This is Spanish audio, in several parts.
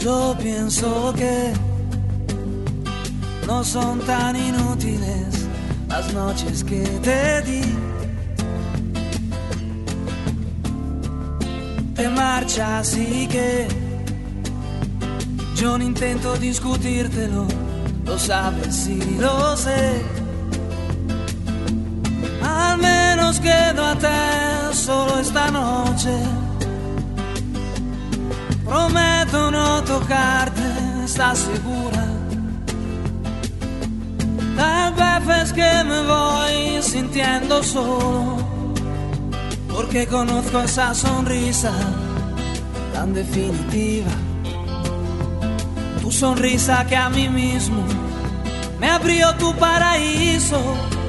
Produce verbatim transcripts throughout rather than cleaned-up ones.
Yo pienso que no son tan inútiles las noches que te di. Te marchas y que yo no intento discutírtelo, lo sabes y lo sé. Al menos quedo a te solo esta noche. Prometo no tocarte, ¿estás segura? Tal vez es que me voy sintiendo solo, porque conozco esa sonrisa tan definitiva. Tu sonrisa que a mí mismo me abrió tu paraíso.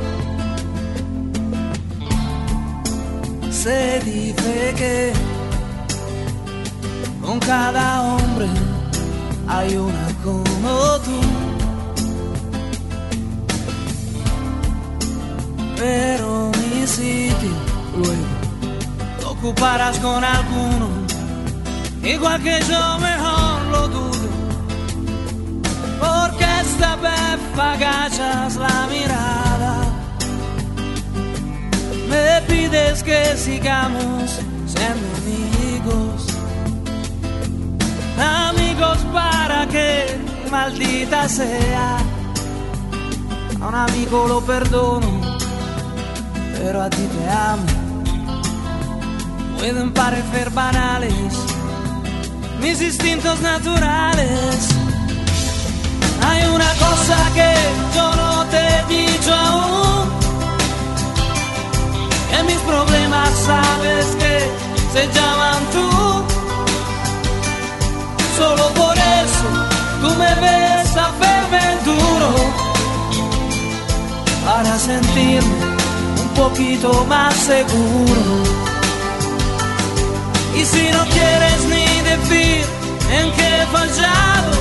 Se dice que con cada hombre hay una como tú, pero mi sitio luego lo ocuparás con alguno, igual que yo, mejor lo dudo, porque esta vez agachas la mirada, me pides que sigamos siendo amigos. Amigos para que, maldita sea, a un amigo lo perdono, pero a ti te amo. Pueden parecer banales mis instintos naturales. Hay una cosa que yo no te he dicho aún, que mis problemas sabes que se llaman tú. Solo por eso tú me ves hacerme duro, para sentirme un poquito más seguro. Y si no quieres ni decir en qué he fallado,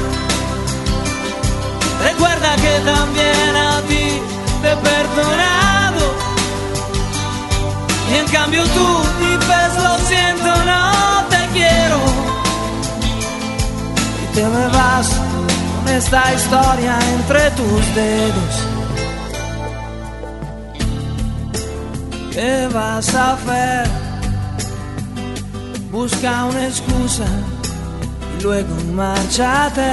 recuerda que también a ti te he perdonado. Y en cambio tú dices lo siento, no te quiero. Te me vas con esta historia entre tus dedos. ¿Qué vas a hacer? Busca una excusa y luego márchate,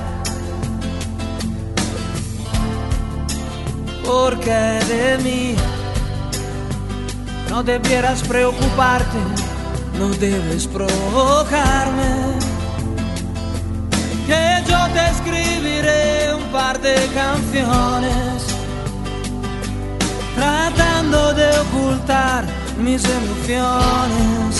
porque de mí no debieras preocuparte, no debes provocarme. Que yo te escribiré un par de canciones, tratando de ocultar mis emociones,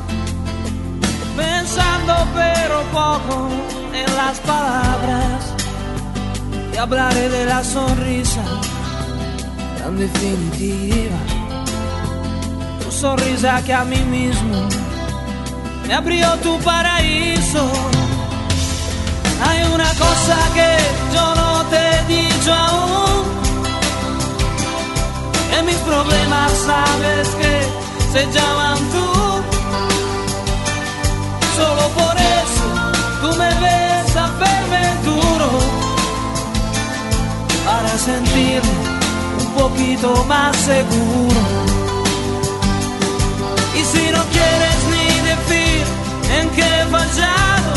pensando pero poco en las palabras, y hablaré de la sonrisa tan definitiva, tu sonrisa que a mí mismo me abrió tu paraíso. Hay una cosa que yo no te he dicho aún, que mis problemas sabes que se llaman tú. Solo por eso tú me ves hacerme duro, para sentirme un poquito más seguro. Y si no quieres ni decir en qué he fallado,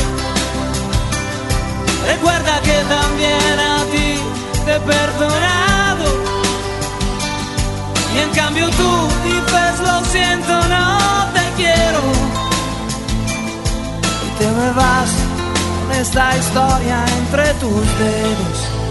recuerda que también a ti te he perdonado. Y en cambio tú dices lo siento, no te quiero. Y te me vas con esta historia entre tus dedos.